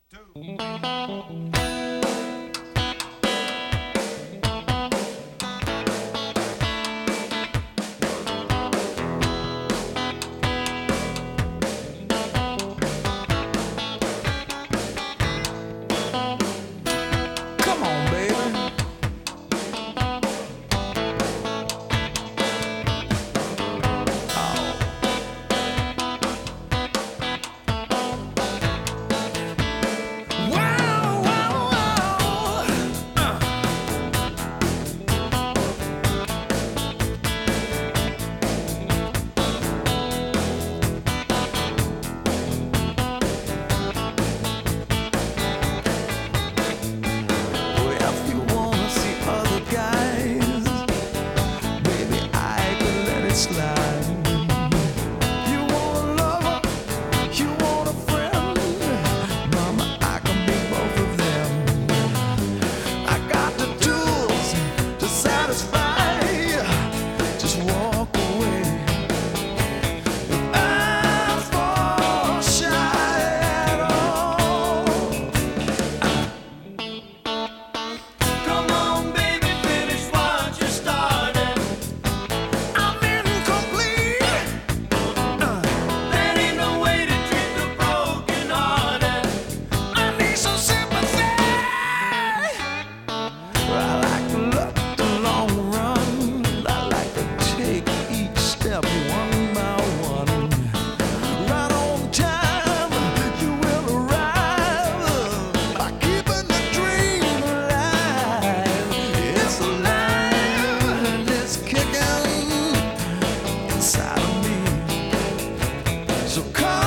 Come on, baby. Wow, wow, wow. Well, if you wanna see other guys, baby, I could let it slide. You want a lover, you want a friend, mama, I can be both of them. I got the tools to satisfy. Just walk away. I'm for shy at all. Come on, baby, finish what you started. I'm incomplete. That ain't no way to treat the broken-hearted. I need some sympathy. I like to look the long run. I like to take each step one by one. Right on time, you will arrive by keeping the dream alive. It's alive and it's kicking inside of me. So come